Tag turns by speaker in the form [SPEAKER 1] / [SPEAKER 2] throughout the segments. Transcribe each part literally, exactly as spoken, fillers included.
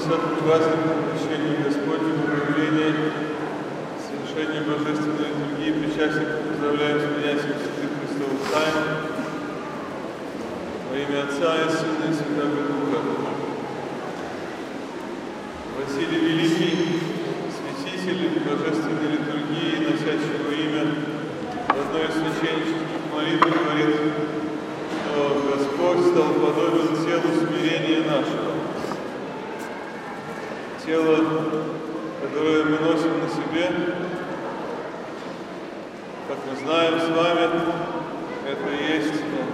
[SPEAKER 1] высокий праздник посвящения Господнему проявления совершения Божественной литургии причастников поздравляем с принятием святых Христовых тайн во имя Отца и Сына и Святого Духа. Василий Великий, святитель Божественной литургии, носящий его имя, в одной из священнических молитв говорит, что Господь стал подобен телу смирения нашего. Тело, которое мы носим на себе, как мы знаем с вами, это и есть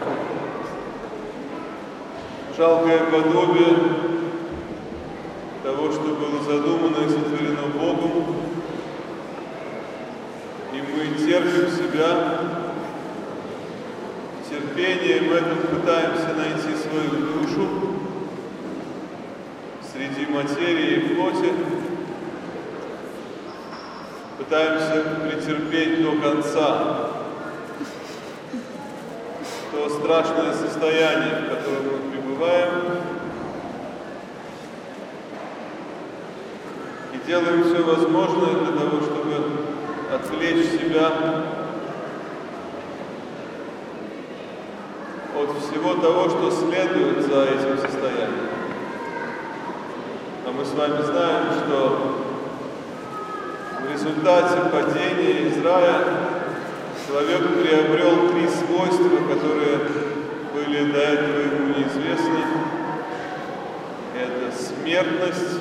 [SPEAKER 1] жалкое подобие того, что было задумано и сотворено Богом, и мы терпим себя, терпением этом пытаемся найти свою душу среди материи и плоти, пытаемся претерпеть до конца то страшное состояние, в котором мы пребываем, и делаем все возможное для того, чтобы отвлечь себя от всего того, что следует за этим состоянием. А мы с вами знаем, что в результате падения из рая человек приобрел три свойства, которые были до этого ему неизвестны. Это смертность,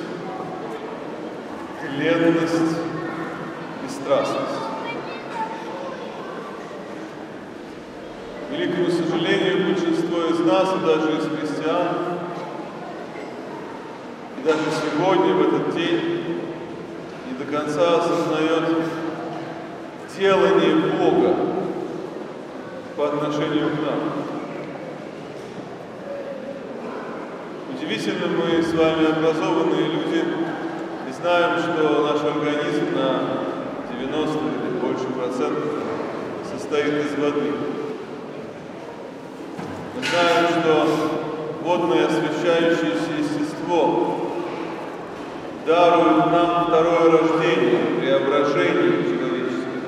[SPEAKER 1] тленность и страстность. К великому сожалению, большинство из нас, и даже из христиан, и даже сегодня, в этот день, не до конца осознает делание Бога по отношению к нам. Удивительно, мы с вами образованные люди и знаем, что наш организм на девяносто или больше процентов состоит из воды. Мы знаем, что водное освящающееся естество дарует нам второе рождение, преображение человеческое.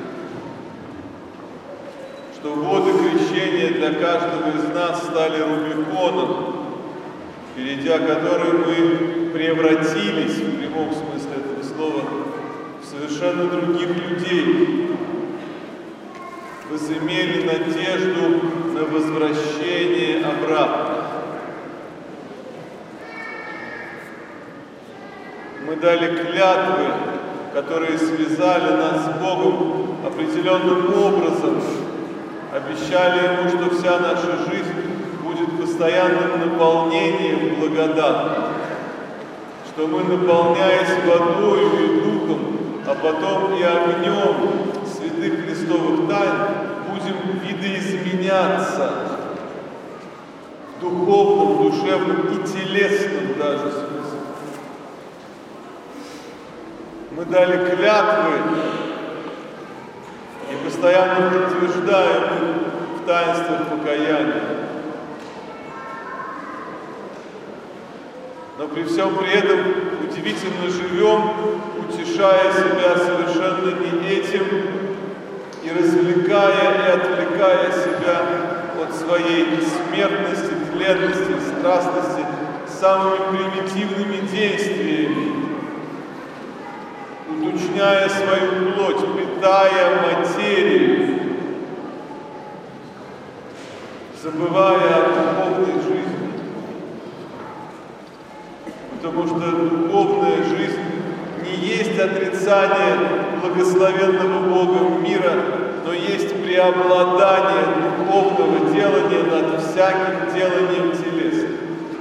[SPEAKER 1] Что воды крещения для каждого из нас стали Рубиконом, перейдя который мы превратились, в прямом смысле этого слова, в совершенно других людей. Возымели надежду на возвращение обратно. Мы дали клятвы, которые связали нас с Богом определенным образом, обещали Ему, что вся наша жизнь будет постоянным наполнением благодатным, что мы, наполняясь водою и духом, а потом и огнем святых Христовых тайн, будем видоизменяться в духовном, душевном и телесном даже смысле. Мы дали клятвы и постоянно подтверждаем их в таинствах покаяния. Но при всем при этом удивительно живем, утешая себя совершенно не этим и развлекая и отвлекая себя от своей смертности, тленности, страстности самыми примитивными действиями, уточняя свою плоть, питая материю, забывая о духовной жизни. Потому что духовная жизнь не есть отрицание благословенного Богом мира, но есть преобладание духовного делания над всяким деланием телесным.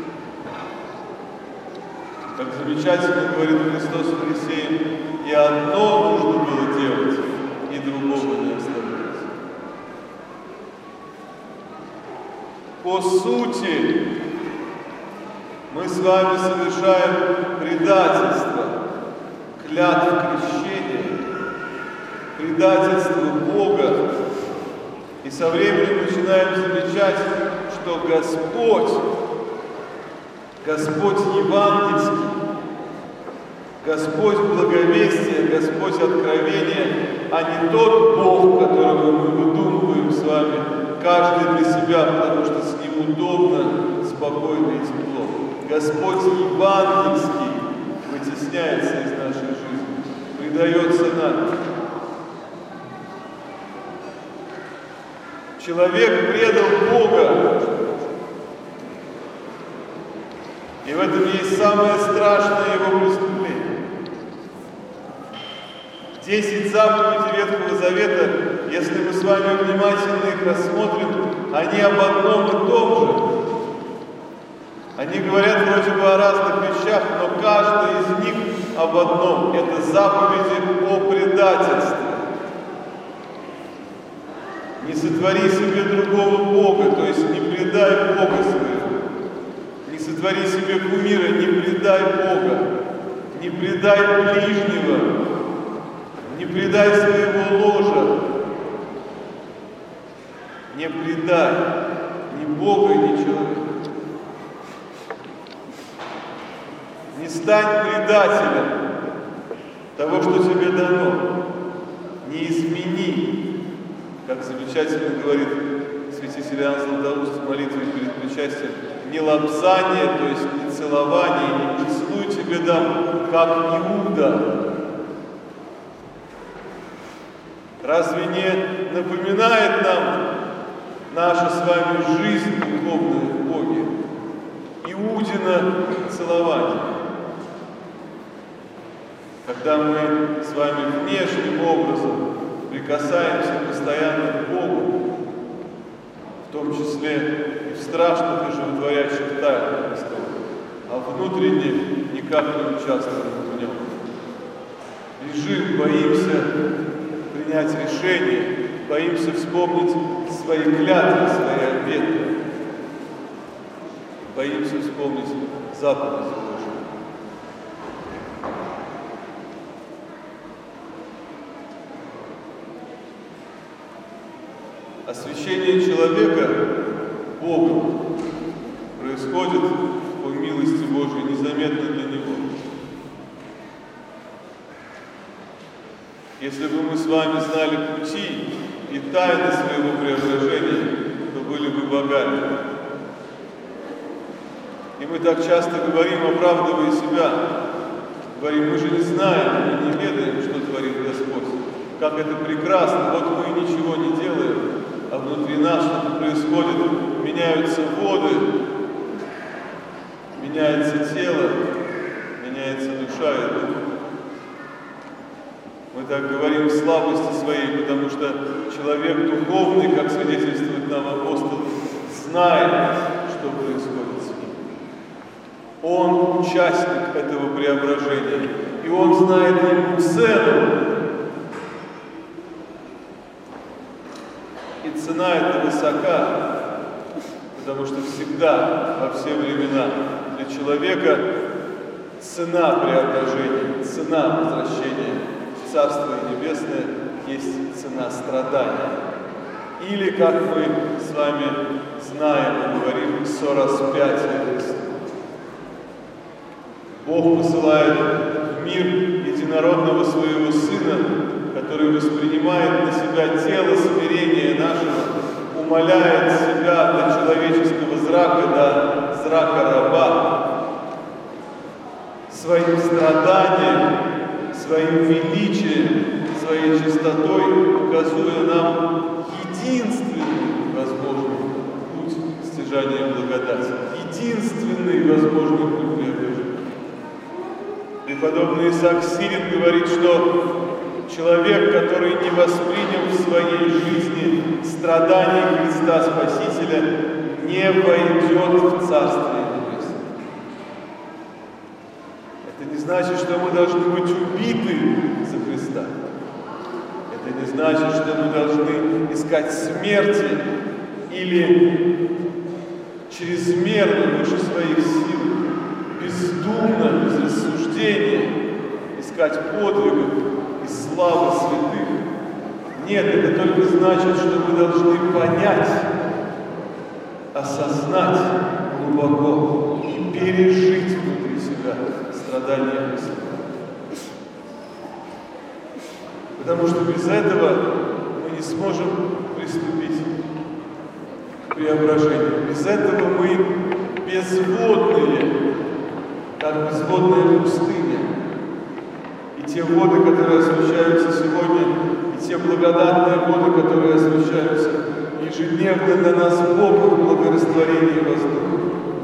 [SPEAKER 1] Как замечательно говорит Христос Фарисеям, и одно нужно было делать, и другого не оставлять. По сути, мы с вами совершаем предательство клятв крещения, предательство Бога, и со временем начинаем замечать, что Господь, Господь евангельский, Господь благовестия, Господь откровения, а не тот Бог, которого мы выдумываем с вами, каждый для себя, потому что с Ним удобно, спокойно и тепло. Господь евангельский вытесняется из нашей жизни, предается нам. Человек предал Бога, и в этом есть самое страшное его преступление. Десять заповедей Ветхого Завета, если мы с вами внимательно их рассмотрим, они об одном и том же. Они говорят вроде бы о разных вещах, но каждый из них об одном. Это заповеди о предательстве. Не сотвори себе другого Бога, то есть не предай Бога своего. Не сотвори себе кумира, не предай Бога. Не предай ближнего. Не предай своего ложа. Не предай ни Бога, ни человека. Не стань предателем того, что тебе дано. Не измени, как замечательно говорит святитель Иоанн Златоуст в молитве перед причастием, не лапзание, то есть не целование, не целуй тебе дам, как Иуда. Разве не напоминает нам наша с вами жизнь духовная в Боге? Иудина целование. Когда мы с вами внешним образом прикасаемся постоянно к Богу, в том числе и в страшных и животворящих тайнах Христовых, а внутренне никак не участвуем в нем. Лежим, боимся принять решение, боимся вспомнить свои клятвы, свои обеты, боимся вспомнить заповеди Божьи. Освящение человека Богом происходит по милости Божией незаметно для Него. Если бы мы с вами знали пути и тайны своего преображения, то были бы богами. И мы так часто говорим, оправдывая себя, говорим, мы же не знаем, мы не ведаем, что творит Господь. Как это прекрасно, вот мы ничего не делаем, а внутри нас что-то происходит, меняются воды, меняется тело, меняется душа и дух. Мы так говорим в слабости своей, потому что человек духовный, как свидетельствует нам апостол, знает, что происходит с ним. Он участник этого преображения, и он знает ему цену. И цена эта высока, потому что всегда, во все времена, для человека цена преображения, цена возвращения в Царство Небесное есть цена страдания. Или, как мы с вами знаем и говорим, сораспятие Христа. Бог посылает в мир единородного Своего Сына, который воспринимает на себя тело смирения нашего, умаляет себя до человеческого зрака, до зрака раба, своим страданием, своим величием, своей чистотой, указывая нам единственный возможный путь стяжания благодати, единственный возможный путь преображения. Преподобный Исаак Сирин говорит, что человек, который не воспринял в своей жизни страдания Христа Спасителя, не войдет в Царствие Небесное. Это не значит, что мы должны быть убиты за Христа. Это не значит, что мы должны искать смерти или чрезмерно выше своих сил, бездумно, без рассуждения искать подвигов и славы святых. Нет, это только значит, что мы должны понять, осознать глубоко и пережить внутри себя страдания Христа. Потому что без этого мы не сможем приступить к преображению. Без этого мы безводные, как безводная пустыня. И те воды, которые освещаются сегодня, и те благодатные воды, которые освещаются ежедневно для нас Богом в благорастворении воздуха.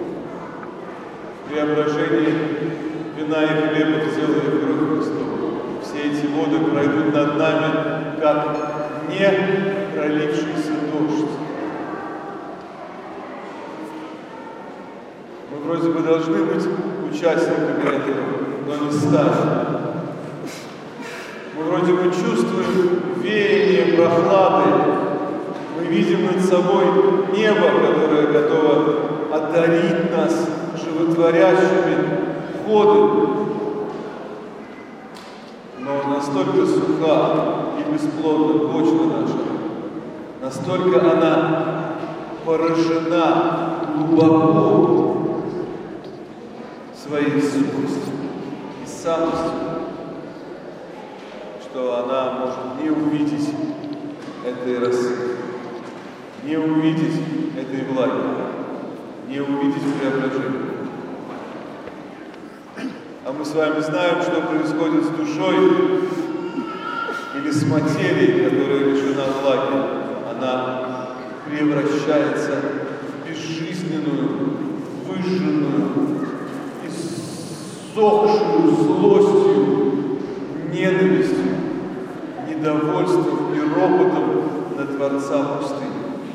[SPEAKER 1] Преображение вина и хлеба в тело и кровь Христова. Все эти воды пройдут над нами, как не пролившийся дождь. Мы вроде бы должны быть участниками этого, но не стали. Мы вроде бы чувствуем веяние прохлады. Мы видим над собой небо, которое готово одарить нас животворящими водами. Но настолько суха и бесплодна почва наша, настолько она поражена глубоко своей сухостью и самостью, что она может не увидеть этой росы, не увидеть этой влаги, не увидеть преображения. А мы с вами знаем, что происходит с душой или с материей, которая лишена влаги. Она превращается в безжизненную, выжженную, иссохшую злостью, ненавистью, недовольством и ропотом на Творца пустыни.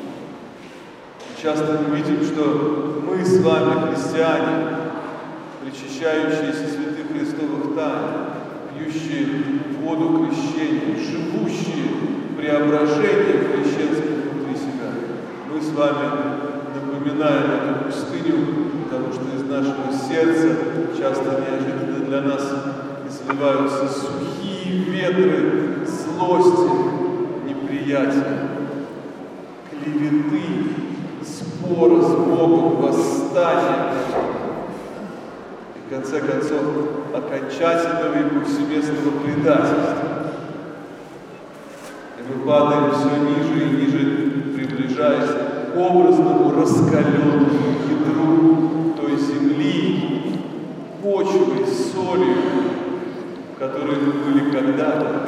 [SPEAKER 1] Часто мы видим, что мы с вами, христиане, причащающиеся святых Христовых тайн, пьющие воду крещения, живущие преображение крещенское внутри себя, мы с вами напоминаем эту пустыню, потому что из нашего сердца часто неожиданно для нас изливаются сухие ветры злости, неприятия, клеветы, спора с Богом, восстания, и в конце концов окончательного и повсеместного предательства. И мы падаем все ниже и ниже, приближаясь к образному раскаленному ядру той земли, почвой, солью, в которой мы были когда-то,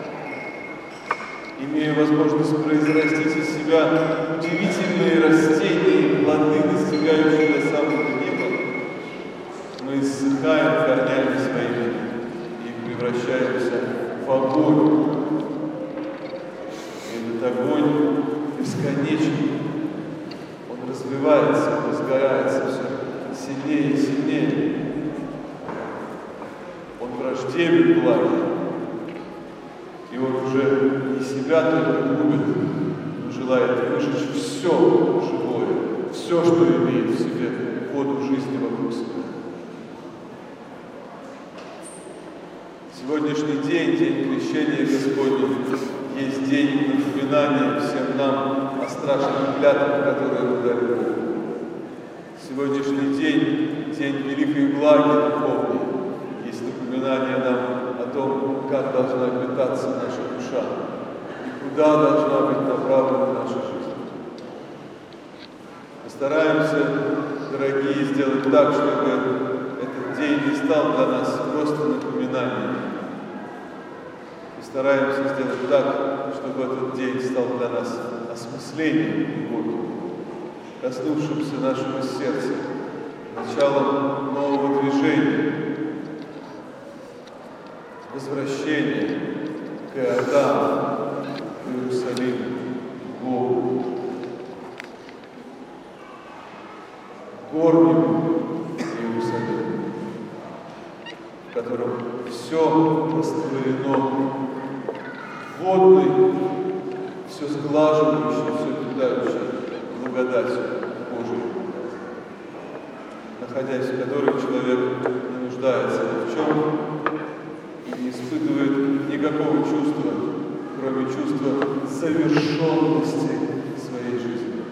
[SPEAKER 1] имея возможность произрастить из себя удивительные растения и плоды, достигающие до самого неба, мы иссыхаем корнями своими и превращаемся в огонь. И этот огонь бесконечный, он развивается, разгорается все сильнее и сильнее. Он враждебен влаге. И он уже не себя только губит, но желает выжечь все живое, все, что имеет в себе воду жизни вокруг себя. Сегодняшний день, день крещения Господня, есть день напоминания всем нам о страшных клятвах, которые мы дали Богу. Сегодняшний день, день великой влаги духовной, есть напоминание нам о том, как должна питаться наша душа и куда должна быть направлена наша жизнь. Постараемся, дорогие, сделать так, чтобы этот день не стал для нас просто напоминанием. Постараемся сделать так, чтобы этот день стал для нас осмыслением Бога, коснувшимся нашего сердца, началом нового движения, возвращение к Иордану, к Иерусалиму, к Богу, горнему Иерусалиму, в котором все растворено, водный, все сглаживающий, все питающий благодатью Божией, находясь в которой человек не нуждается ни в чем, не испытывает никакого чувства, кроме чувства завершенности своей жизни,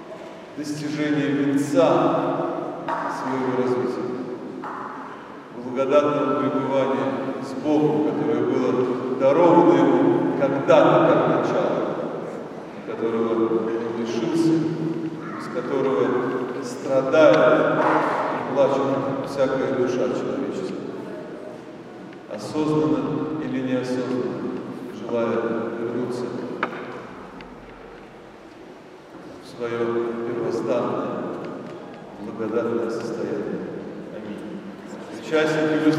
[SPEAKER 1] достижения венца своего развития, благодатного пребывания с Богом, которое было даровано ему когда-то как начало, которого он лишился, с которого страдает и плачет всякая душа человеческая, осознанно или неосознанно, желая вернуться в свое первозданное, благодатное состояние. Аминь. Участники